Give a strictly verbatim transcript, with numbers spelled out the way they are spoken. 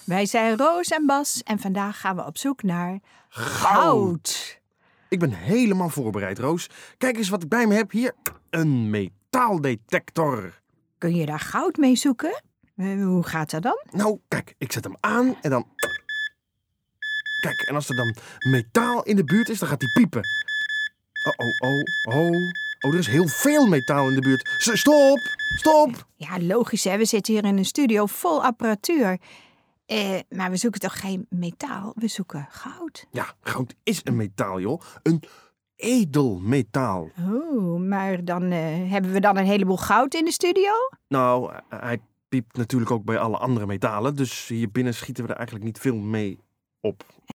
Wij zijn Roos en Bas en vandaag gaan we op zoek naar goud. Ik ben helemaal voorbereid, Roos. Kijk eens wat ik bij me heb hier. Een metaaldetector. Kun je daar goud mee zoeken? Uh, hoe gaat dat dan? Nou, kijk, ik zet hem aan en dan... Kijk, en als er dan metaal in de buurt is, dan gaat hij piepen. Oh, oh, oh, oh. Oh, er is heel veel metaal in de buurt. S- Stop, stop. Ja, logisch hè. We zitten hier in een studio vol apparatuur. Uh, maar we zoeken toch geen metaal? We zoeken goud. Ja, goud is een metaal, joh. Een edelmetaal. Oh, maar dan uh, hebben we dan een heleboel goud in de studio? Nou, hij piept natuurlijk ook bij alle andere metalen. Dus hier binnen schieten we er eigenlijk niet veel mee op.